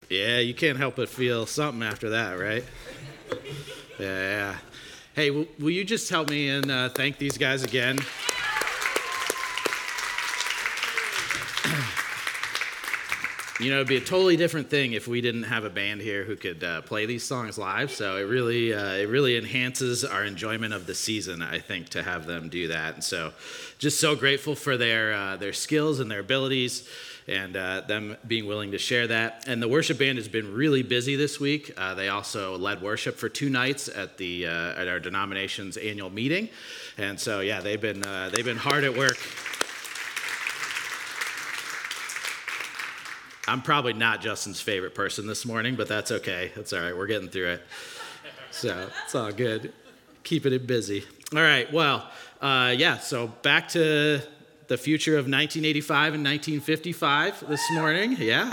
Yeah, you can't help but feel something after that, right? Yeah. Hey, will you just help me and thank these guys again? You know, it'd be a totally different thing if we didn't have a band here who could play these songs live. So it really enhances our enjoyment of the season, I think, to have them do that. And so, just so grateful for their skills and their abilities, and them being willing to share that. And the worship band has been really busy this week. They also led worship for 2 nights at our denomination's annual meeting. And so, yeah, they've been hard at work. I'm probably not Justin's favorite person this morning, but that's okay. That's all right. We're getting through it. So it's all good. Keeping it busy. All right. Well, so back to the future of 1985 and 1955 this morning. Yeah.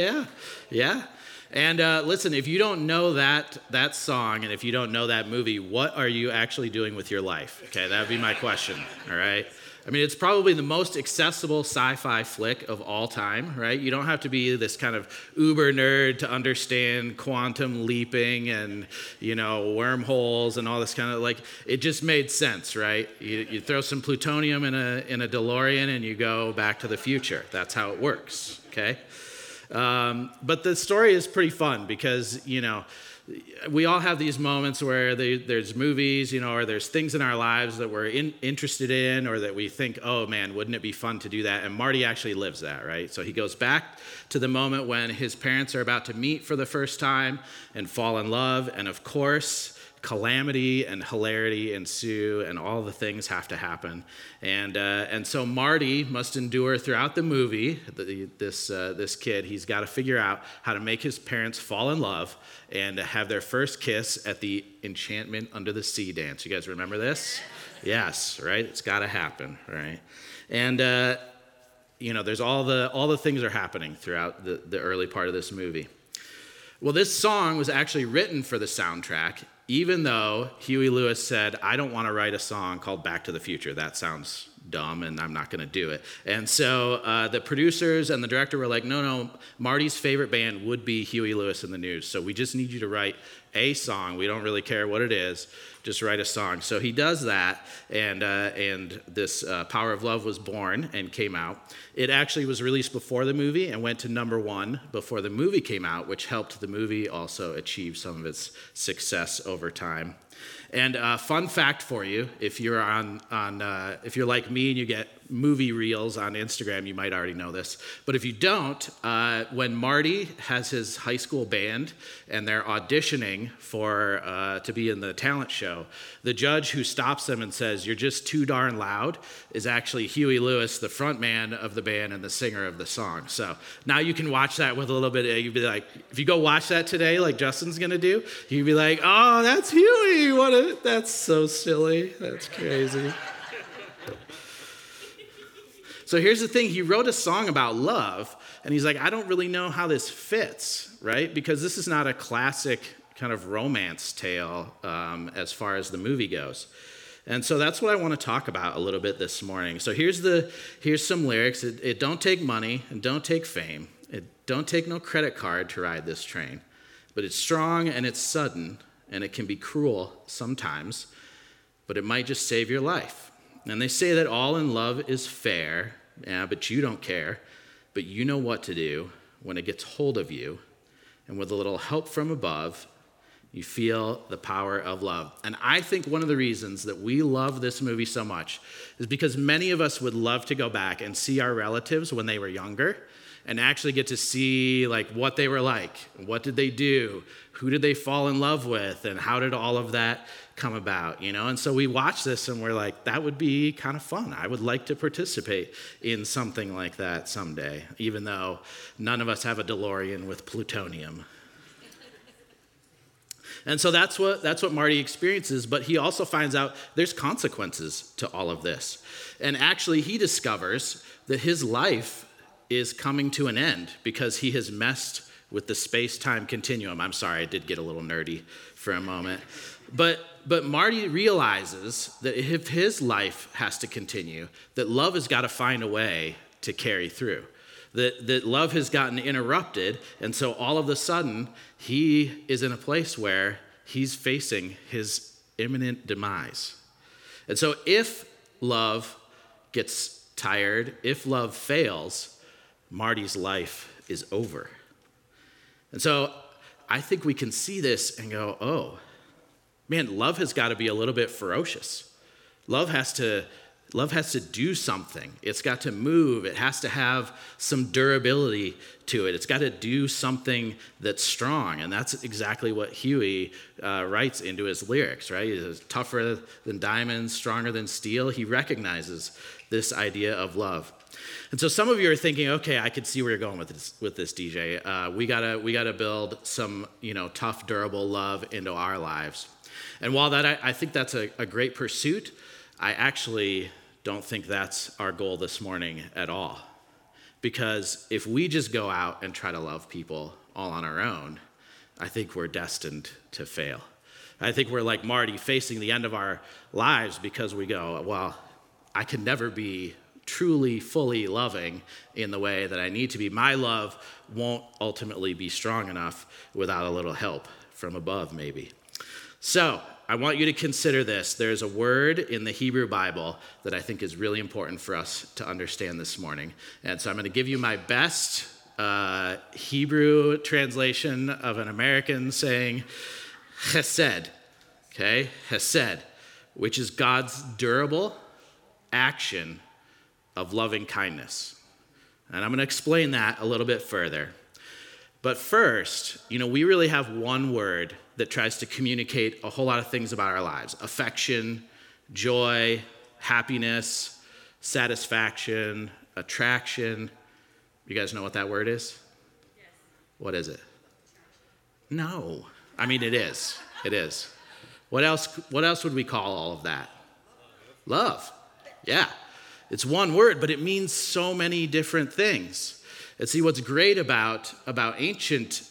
And listen, if you don't know that song and if you don't know that movie, what are you actually doing with your life? Okay, that would be my question. All right. I mean, it's probably the most accessible sci-fi flick of all time, right? You don't have to be this kind of uber nerd to understand quantum leaping and, wormholes and all this kind of, it just made sense, right? You throw some plutonium in a DeLorean and you go back to the future. That's how it works, okay? But the story is pretty fun because, we all have these moments where there's movies, or there's things in our lives that we're interested in or that we think, oh man, wouldn't it be fun to do that? And Marty actually lives that, right? So he goes back to the moment when his parents are about to meet for the first time and fall in love. And of course, calamity and hilarity ensue, and all the things have to happen. And so Marty must endure throughout the movie, this kid, he's got to figure out how to make his parents fall in love and have their first kiss at the Enchantment Under the Sea dance. You guys remember this? Yes, right? It's got to happen, right? And there's all the things are happening throughout the early part of this movie. Well, this song was actually written for the soundtrack, even though Huey Lewis said, I don't want to write a song called Back to the Future. That sounds dumb, and I'm not going to do it. And so the producers and the director were like, no, Marty's favorite band would be Huey Lewis and the News, so we just need you to write a song. We don't really care what it is. Just write a song. So he does that, and this Power of Love was born and came out. It actually was released before the movie and went to number 1 before the movie came out, which helped the movie also achieve some of its success over time. And fun fact for you, if you're if you're like me and you get movie reels on Instagram, you might already know this. But if you don't, when Marty has his high school band and they're auditioning for to be in the talent show, the judge who stops them and says, "You're just too darn loud," is actually Huey Lewis, the front man of the band and the singer of the song. So now you can watch that with a little bit. You'd be like, if you go watch that today, like Justin's gonna do, you'd be like, "Oh, that's Huey! That's so silly. That's crazy." So here's the thing. He wrote a song about love, and he's like, I don't really know how this fits, right? Because this is not a classic kind of romance tale as far as the movie goes. And so that's what I want to talk about a little bit this morning. So here's some lyrics. It don't take money and don't take fame. It don't take no credit card to ride this train. But it's strong and it's sudden, and it can be cruel sometimes, but it might just save your life. And they say that all in love is fair, but you don't care. But you know what to do when it gets hold of you. And with a little help from above, you feel the power of love. And I think one of the reasons that we love this movie so much is because many of us would love to go back and see our relatives when they were younger and actually get to see what they were like. What did they do? Who did they fall in love with? And how did all of that come about? And so we watch this and we're like, that would be kind of fun. I would like to participate in something like that someday, even though none of us have a DeLorean with plutonium. And so that's what Marty experiences, but he also finds out there's consequences to all of this. And actually, he discovers that his life is coming to an end because he has messed with the space-time continuum. I'm sorry, I did get a little nerdy for a moment. But Marty realizes that if his life has to continue, that love has got to find a way to carry through. that love has gotten interrupted. And so all of a sudden, he is in a place where he's facing his imminent demise. And so if love gets tired, if love fails, Marty's life is over. And so I think we can see this and go, oh, man, love has got to be a little bit ferocious. Love has to do something. It's got to move. It has to have some durability to it. It's got to do something that's strong. And that's exactly what Huey writes into his lyrics, right? He's tougher than diamonds, stronger than steel. He recognizes this idea of love. And so some of you are thinking, okay, I could see where you're going with this, DJ. We gotta build some, tough, durable love into our lives. And while that I think that's a great pursuit, I actually don't think that's our goal this morning at all. Because if we just go out and try to love people all on our own, I think we're destined to fail. I think we're like Marty, facing the end of our lives because we go, well, I can never be truly, fully loving in the way that I need to be. My love won't ultimately be strong enough without a little help from above, maybe. So I want you to consider this. There's a word in the Hebrew Bible that I think is really important for us to understand this morning. And so I'm going to give you my best Hebrew translation of an American saying chesed, okay? Chesed, which is God's durable action of loving kindness. And I'm going to explain that a little bit further. But first, we really have one word that tries to communicate a whole lot of things about our lives: affection, joy, happiness, satisfaction, attraction. You guys know what that word is? Yes. What is it? No. I mean, it is. It is. What else would we call all of that? Love. Yeah. It's one word, but it means so many different things. And see, what's great about ancient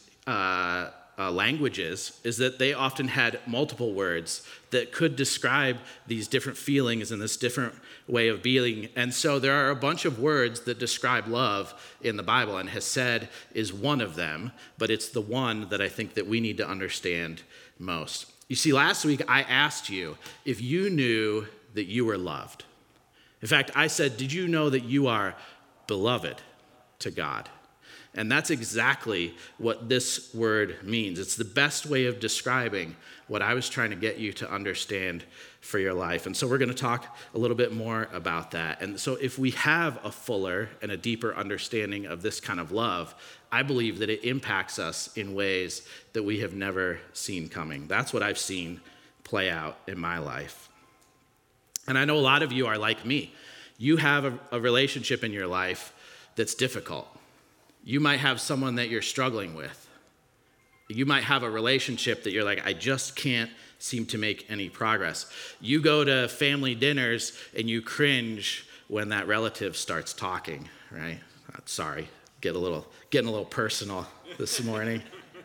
languages is that they often had multiple words that could describe these different feelings and this different way of being. And so there are a bunch of words that describe love in the Bible, and Hesed is one of them, but it's the one that I think that we need to understand most. You see, last week I asked you if you knew that you were loved. In fact, I said, did you know that you are beloved to God? And that's exactly what this word means. It's the best way of describing what I was trying to get you to understand for your life. And so we're going to talk a little bit more about that. And so if we have a fuller and a deeper understanding of this kind of love, I believe that it impacts us in ways that we have never seen coming. That's what I've seen play out in my life. And I know a lot of you are like me. You have a relationship in your life that's difficult. You might have someone that you're struggling with. You might have a relationship that you're like, I just can't seem to make any progress. You go to family dinners and you cringe when that relative starts talking, right? Sorry, getting a little personal this morning.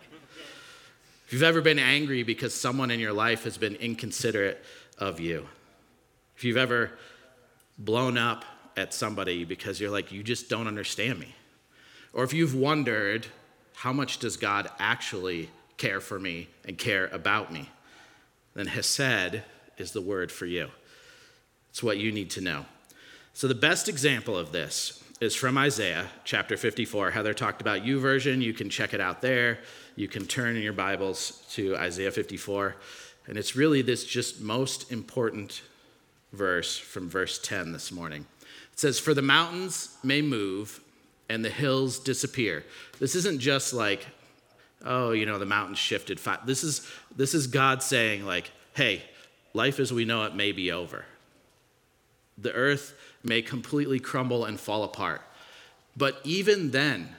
If you've ever been angry because someone in your life has been inconsiderate of you, if you've ever blown up at somebody because you're like, you just don't understand me. Or if you've wondered, how much does God actually care for me and care about me? Then Hesed is the word for you. It's what you need to know. So the best example of this is from Isaiah chapter 54. Heather talked about YouVersion. You can check it out there. You can turn in your Bibles to Isaiah 54. And it's really this just most important verse from verse 10 this morning. It says, "For the mountains may move and the hills disappear." This isn't just like, oh, the mountains shifted. This is God saying like, hey, life as we know it may be over. The earth may completely crumble and fall apart. But even then,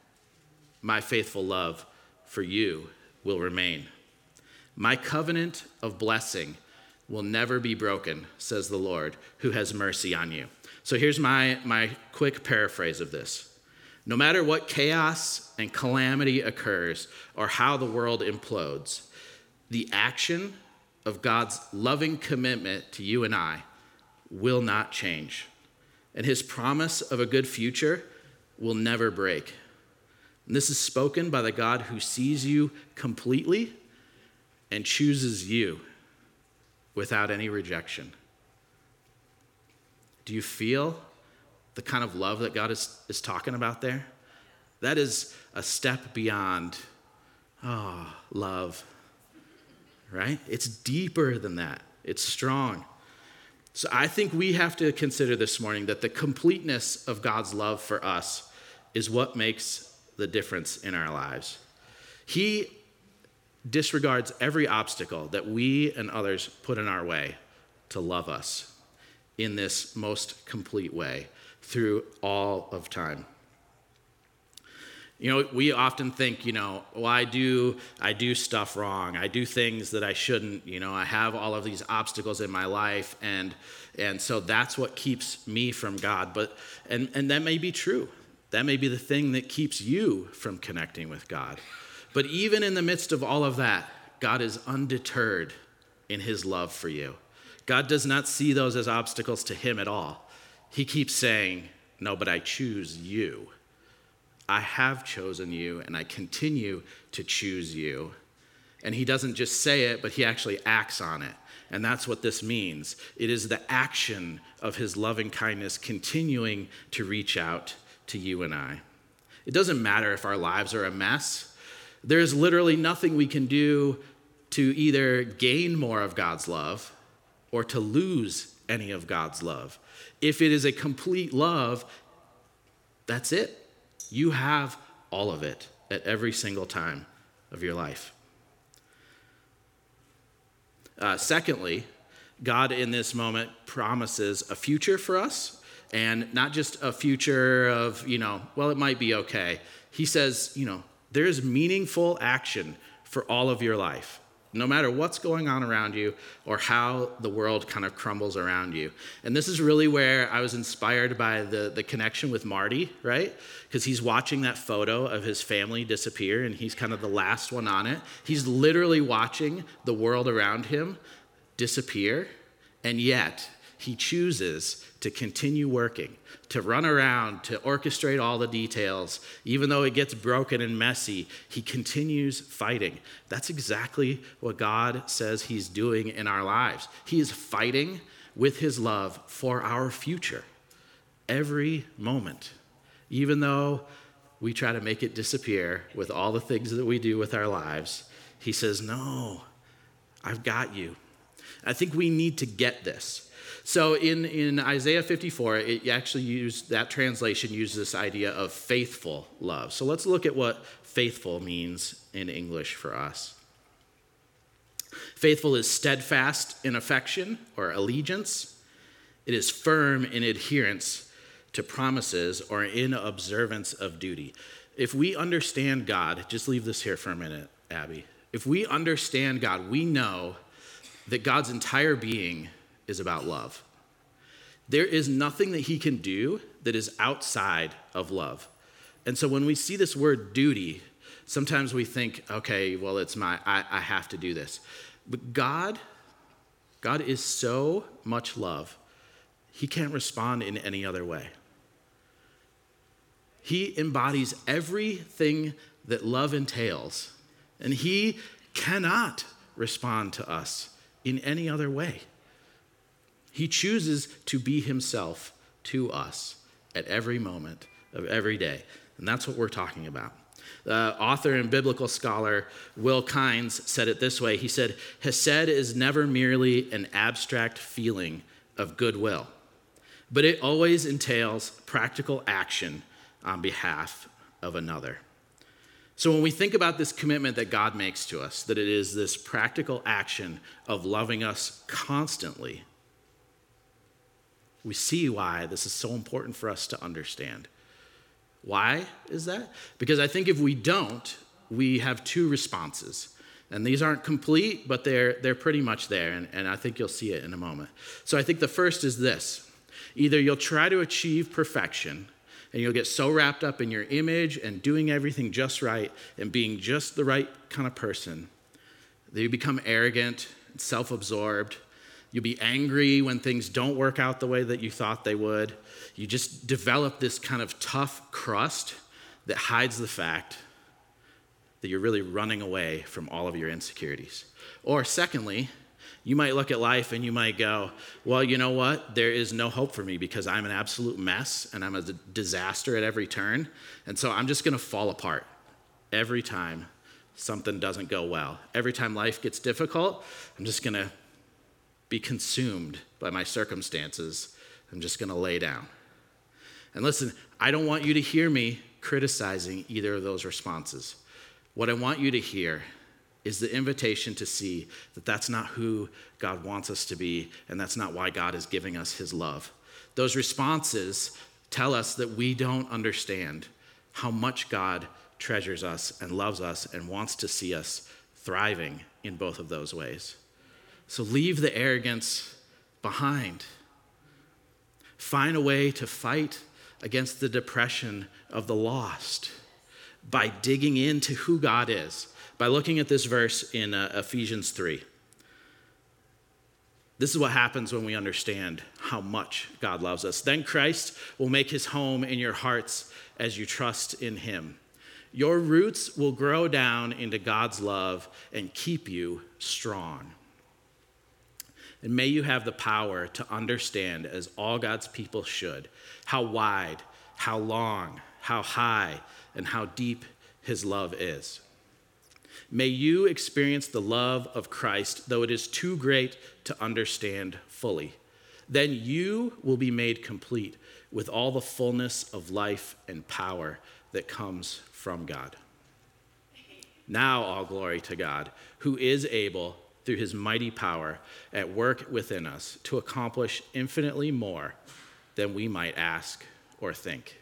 my faithful love for you will remain. My covenant of blessing will never be broken, says the Lord, who has mercy on you. So here's my quick paraphrase of this. No matter what chaos and calamity occurs or how the world implodes, the action of God's loving commitment to you and I will not change. And his promise of a good future will never break. And this is spoken by the God who sees you completely and chooses you without any rejection. Do you feel the kind of love that God is talking about there? That is a step beyond, love, right? It's deeper than that. It's strong. So I think we have to consider this morning that the completeness of God's love for us is what makes the difference in our lives. He disregards every obstacle that we and others put in our way to love us in this most complete way through all of time. We often think, well, I do stuff wrong. I do things that I shouldn't. I have all of these obstacles in my life, and so that's what keeps me from God. But and that may be true. That may be the thing that keeps you from connecting with God. But even in the midst of all of that, God is undeterred in his love for you. God does not see those as obstacles to him at all. He keeps saying, no, but I choose you. I have chosen you, and I continue to choose you. And he doesn't just say it, but he actually acts on it. And that's what this means. It is the action of his loving kindness continuing to reach out to you and I. It doesn't matter if our lives are a mess. There's literally nothing we can do to either gain more of God's love or to lose any of God's love. If it is a complete love, that's it. You have all of it at every single time of your life. Secondly, God in this moment promises a future for us, and not just a future of, it might be okay. He says, there's meaningful action for all of your life, no matter what's going on around you or how the world kind of crumbles around you. And this is really where I was inspired by the connection with Marty, right? Because he's watching that photo of his family disappear, and he's kind of the last one on it. He's literally watching the world around him disappear, and yet he chooses to continue working, to run around, to orchestrate all the details. Even though it gets broken and messy, he continues fighting. That's exactly what God says he's doing in our lives. He is fighting with his love for our future every moment. Even though we try to make it disappear with all the things that we do with our lives, he says, no, I've got you. I think we need to get this. So in Isaiah 54, that translation uses this idea of faithful love. So let's look at what faithful means in English for us. Faithful is steadfast in affection or allegiance. It is firm in adherence to promises or in observance of duty. If we understand God, just leave this here for a minute, Abby. If we understand God, we know that God's entire being is about love. There is nothing that he can do that is outside of love. And so when we see this word duty, sometimes we think, okay, well, I have to do this. But God is so much love, he can't respond in any other way. He embodies everything that love entails, and he cannot respond to us in any other way. He chooses to be himself to us at every moment of every day. And that's what we're talking about. The author and biblical scholar Will Kynes said it this way. He said, Hesed is never merely an abstract feeling of goodwill, but it always entails practical action on behalf of another. So when we think about this commitment that God makes to us, that it is this practical action of loving us constantly, we see why this is so important for us to understand. Why is that? Because I think if we don't, we have two responses. And these aren't complete, but they're pretty much there, and I think you'll see it in a moment. So I think the first is this. Either you'll try to achieve perfection, and you'll get so wrapped up in your image and doing everything just right and being just the right kind of person that you become arrogant and self-absorbed, You'll be angry when things don't work out the way that you thought they would. You just develop this kind of tough crust that hides the fact that you're really running away from all of your insecurities. Or secondly, you might look at life and you might go, well, you know what? There is no hope for me because I'm an absolute mess and I'm a disaster at every turn. And so I'm just going to fall apart every time something doesn't go well. Every time life gets difficult, I'm just going to be consumed by my circumstances. I'm just going to lay down. And listen, I don't want you to hear me criticizing either of those responses. What I want you to hear is the invitation to see that that's not who God wants us to be, and that's not why God is giving us his love. Those responses tell us that we don't understand how much God treasures us and loves us and wants to see us thriving in both of those ways. So leave the arrogance behind. Find a way to fight against the depression of the lost by digging into who God is, by looking at this verse in Ephesians 3. This is what happens when we understand how much God loves us. Then Christ will make his home in your hearts as you trust in him. Your roots will grow down into God's love and keep you strong. And may you have the power to understand, as all God's people should, how wide, how long, how high, and how deep his love is. May you experience the love of Christ, though it is too great to understand fully. Then you will be made complete with all the fullness of life and power that comes from God. Now all glory to God, who is able, through his mighty power at work within us, to accomplish infinitely more than we might ask or think.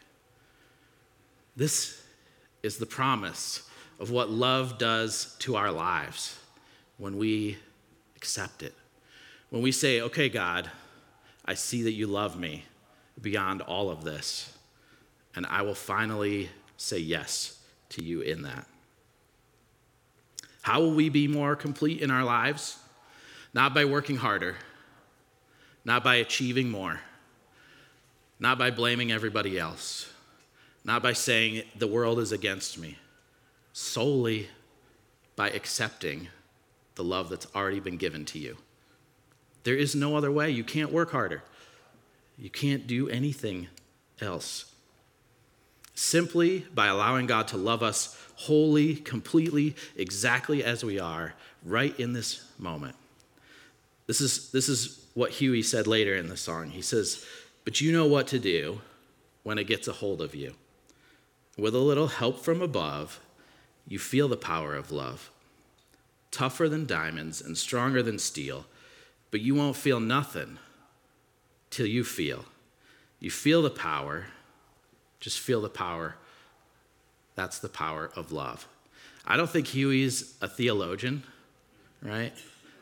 This is the promise of what love does to our lives when we accept it. When we say, okay, God, I see that you love me beyond all of this, and I will finally say yes to you in that. How will we be more complete in our lives? Not by working harder, not by achieving more, not by blaming everybody else, not by saying the world is against me, solely by accepting the love that's already been given to you. There is no other way. You can't work harder. You can't do anything else. Simply by allowing God to love us wholly, completely, exactly as we are, right in this moment. This is what Huey said later in the song. He says, but you know what to do when it gets a hold of you. With a little help from above, you feel the power of love. Tougher than diamonds and stronger than steel, but you won't feel nothing till you feel. You feel the power. Just feel the power. That's the power of love. I don't think Huey's a theologian, right?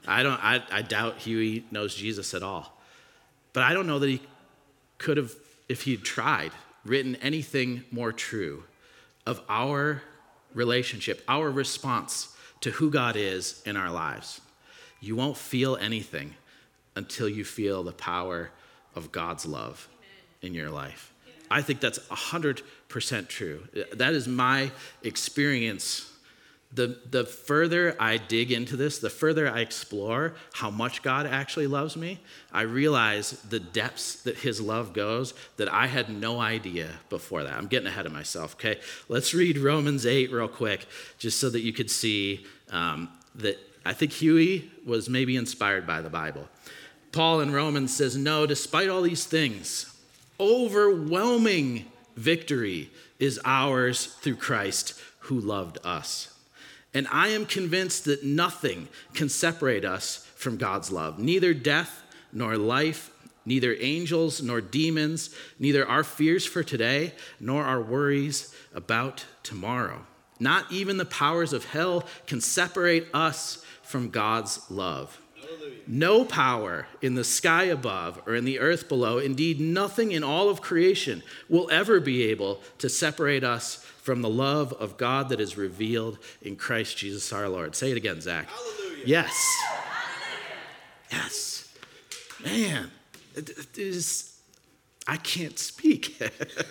I doubt Huey knows Jesus at all. But I don't know that he could have, if he'd tried, written anything more true of our relationship, our response to who God is in our lives. You won't feel anything until you feel the power of God's love in your life. I think that's 100% true. That is my experience. The further I dig into this, the further I explore how much God actually loves me, I realize the depths that his love goes that I had no idea before that. I'm getting ahead of myself, okay? Let's read Romans 8 real quick, just so that you could see that I think Huey was maybe inspired by the Bible. Paul in Romans says, no, despite all these things, overwhelming victory is ours through Christ who loved us. And I am convinced that nothing can separate us from God's love, neither death nor life, neither angels nor demons, neither our fears for today nor our worries about tomorrow. Not even the powers of hell can separate us from God's love. No power in the sky above or in the earth below, indeed nothing in all of creation will ever be able to separate us from the love of God that is revealed in Christ Jesus our Lord. Say it again, Zach. Hallelujah. Yes. Yes. Man, it is, I can't speak.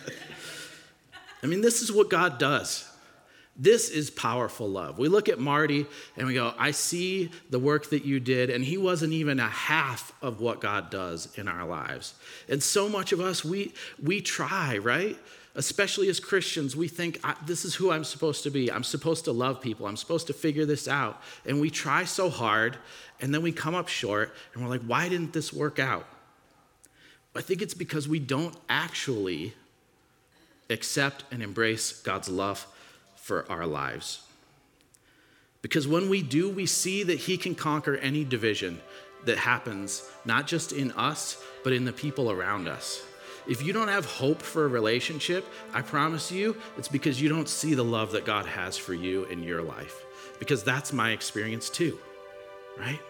I mean, this is what God does. This is powerful love. We look at Marty and we go, I see the work that you did, and he wasn't even a half of what God does in our lives. And so much of us, we try, right? Especially as Christians, we think, this is who I'm supposed to be. I'm supposed to love people. I'm supposed to figure this out. And we try so hard, and then we come up short, and we're like, why didn't this work out? I think it's because we don't actually accept and embrace God's love for our lives. Because when we do, we see that he can conquer any division that happens, not just in us, but in the people around us. If you don't have hope for a relationship, I promise you, it's because you don't see the love that God has for you in your life. Because that's my experience too, right?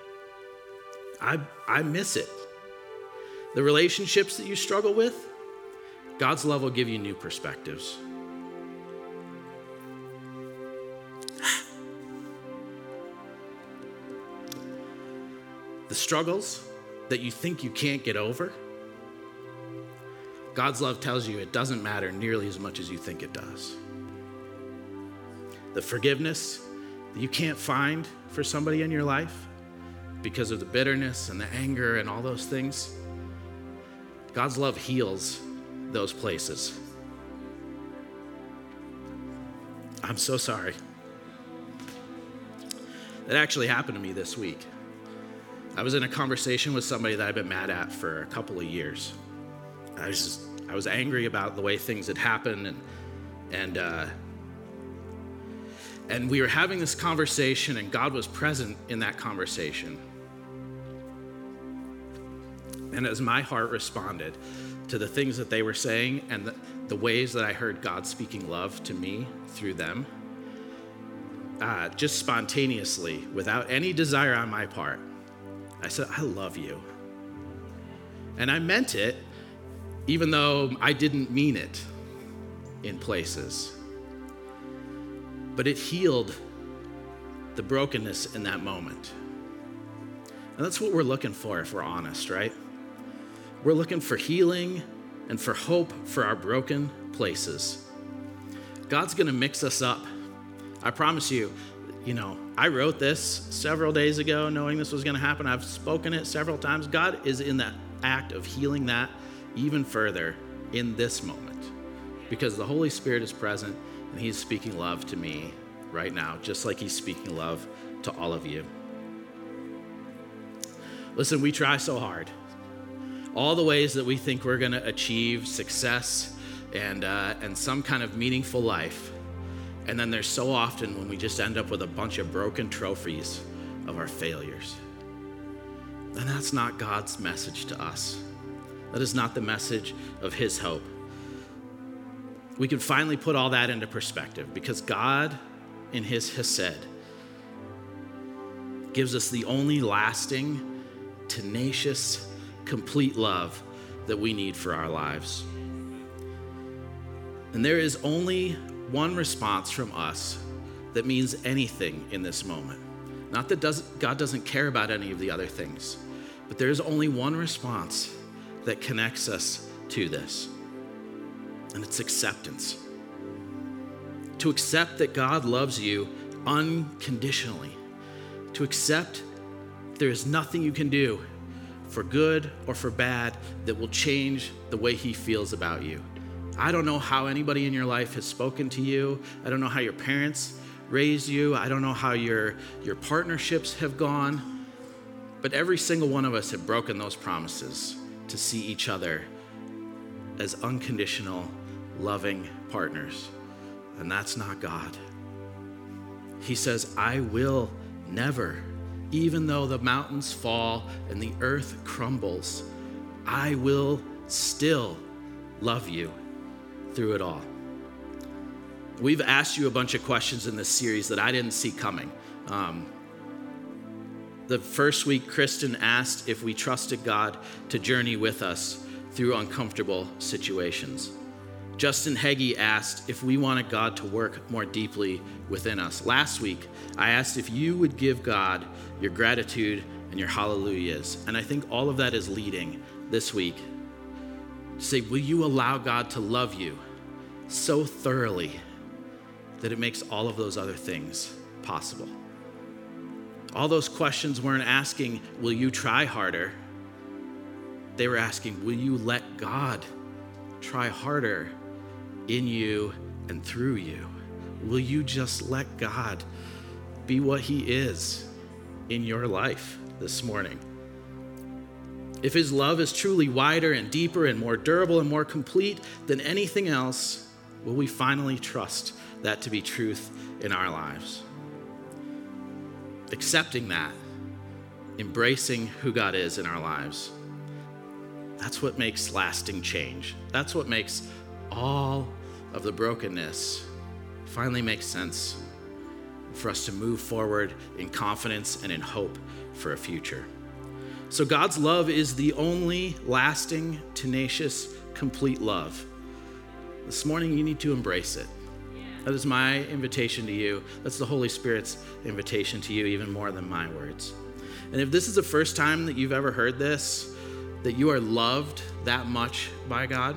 I miss it. The relationships that you struggle with, God's love will give you new perspectives. The struggles that you think you can't get over, God's love tells you it doesn't matter nearly as much as you think it does. The forgiveness that you can't find for somebody in your life because of the bitterness and the anger and all those things, God's love heals those places. I'm so sorry. That actually happened to me this week. I was in a conversation with somebody that I've been mad at for a couple of years. I was angry about the way things had happened, and we were having this conversation, and God was present in that conversation. And as my heart responded to the things that they were saying and the ways that I heard God speaking love to me through them, just spontaneously, without any desire on my part, I said, I love you. And I meant it, even though I didn't mean it in places. But it healed the brokenness in that moment. And that's what we're looking for if we're honest, right? We're looking for healing and for hope for our broken places. God's gonna mix us up. I promise you, I wrote this several days ago knowing this was gonna happen. I've spoken it several times. God is in that act of healing that even further in this moment because the Holy Spirit is present and he's speaking love to me right now, just like he's speaking love to all of you. Listen, we try so hard. All the ways that we think we're gonna achieve success and some kind of meaningful life. And then there's so often when we just end up with a bunch of broken trophies of our failures. And that's not God's message to us. That is not the message of his hope. We can finally put all that into perspective because God, in his Hesed, gives us the only lasting, tenacious, complete love that we need for our lives. And there is only one response from us that means anything in this moment. Not that God doesn't care about any of the other things, but there is only one response that connects us to this, and it's acceptance. To accept that God loves you unconditionally. To accept there is nothing you can do for good or for bad that will change the way he feels about you. I don't know how anybody in your life has spoken to you. I don't know how your parents raised you. I don't know how your partnerships have gone. But every single one of us have broken those promises to see each other as unconditional, loving partners. And that's not God. He says, I will never, even though the mountains fall and the earth crumbles, I will still love you through it all. We've asked you a bunch of questions in this series that I didn't see coming. The first week, Kristen asked if we trusted God to journey with us through uncomfortable situations. Justin Heggie asked if we wanted God to work more deeply within us. Last week, I asked if you would give God your gratitude and and your hallelujahs. And I think all of that is leading this week to say, will you allow God to love you so thoroughly that it makes all of those other things possible? All those questions weren't asking, will you try harder? They were asking, will you let God try harder in you and through you? Will you just let God be what he is in your life this morning? If his love is truly wider and deeper and more durable and more complete than anything else, will we finally trust that to be truth in our lives? Accepting that, embracing who God is in our lives, that's what makes lasting change. That's what makes all of the brokenness finally make sense for us to move forward in confidence and in hope for a future. So God's love is the only lasting, tenacious, complete love. This morning, you need to embrace it. That is my invitation to you. That's the Holy Spirit's invitation to you, even more than my words. And if this is the first time that you've ever heard this, that you are loved that much by God,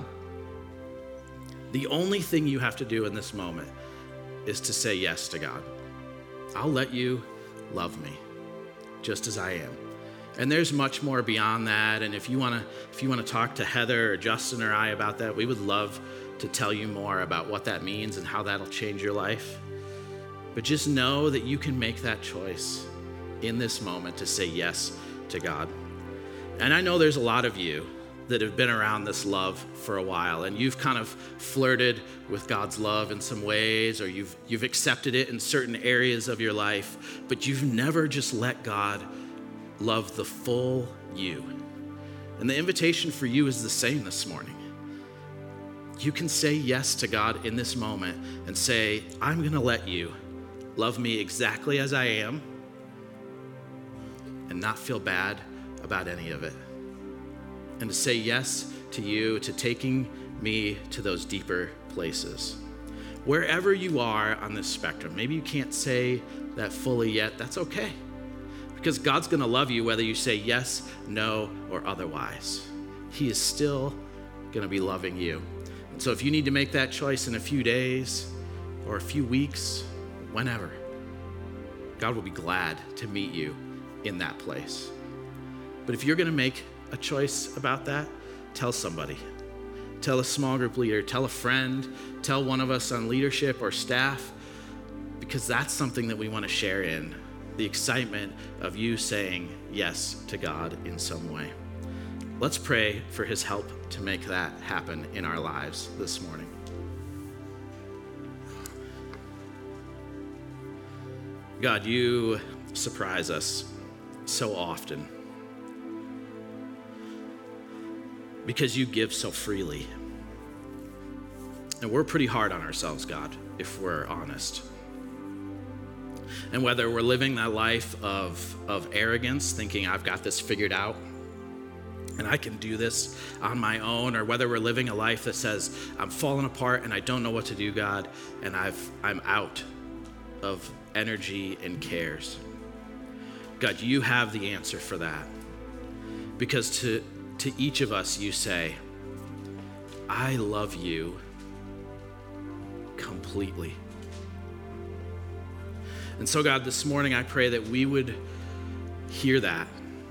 the only thing you have to do in this moment is to say yes to God. I'll let you love me just as I am. And there's much more beyond that. And if you want to talk to Heather or Justin or I about that, we would love to tell you more about what that means and how that'll change your life. But just know that you can make that choice in this moment to say yes to God. And I know there's a lot of you that have been around this love for a while, and you've kind of flirted with God's love in some ways, or you've accepted it in certain areas of your life, but you've never just let God love the full you. And the invitation for you is the same this morning. You can say yes to God in this moment and say, I'm going to let you love me exactly as I am and not feel bad about any of it. And to say yes to you, to taking me to those deeper places. Wherever you are on this spectrum, maybe you can't say that fully yet, that's okay. Because God's gonna love you whether you say yes, no, or otherwise. He is still gonna be loving you. And so if you need to make that choice in a few days or a few weeks, whenever, God will be glad to meet you in that place. But if you're gonna make a choice about that, tell somebody. Tell a small group leader, tell a friend, tell one of us on leadership or staff, because that's something that we want to share in, the excitement of you saying yes to God in some way. Let's pray for his help to make that happen in our lives this morning. God, you surprise us so often, because you give so freely. And we're pretty hard on ourselves, God, if we're honest. And whether we're living that life of arrogance, thinking I've got this figured out and I can do this on my own, or whether we're living a life that says I'm falling apart and I don't know what to do, God, and I'm out of energy and cares. God, you have the answer for that. Because to each of us, you say, I love you completely. And so, God, this morning I pray that we would hear that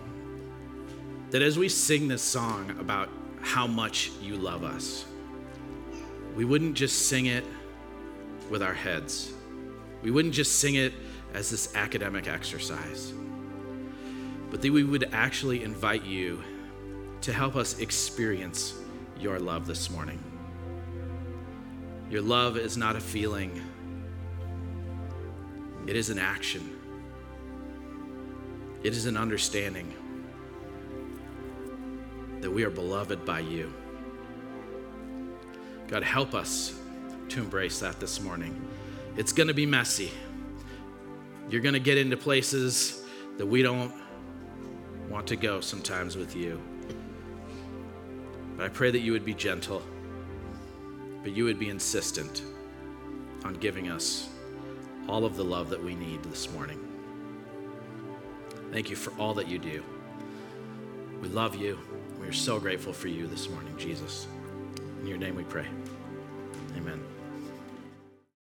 as we sing this song about how much you love us, we wouldn't just sing it with our heads. We wouldn't just sing it as this academic exercise, but that we would actually invite you to help us experience your love this morning. Your love is not a feeling. It is an action. It is an understanding that we are beloved by you. God, help us to embrace that this morning. It's going to be messy. You're going to get into places that we don't want to go sometimes with you. But I pray that you would be gentle, but you would be insistent on giving us all of the love that we need this morning. Thank you for all that you do. We love you. We are so grateful for you this morning, Jesus. In your name we pray. Amen.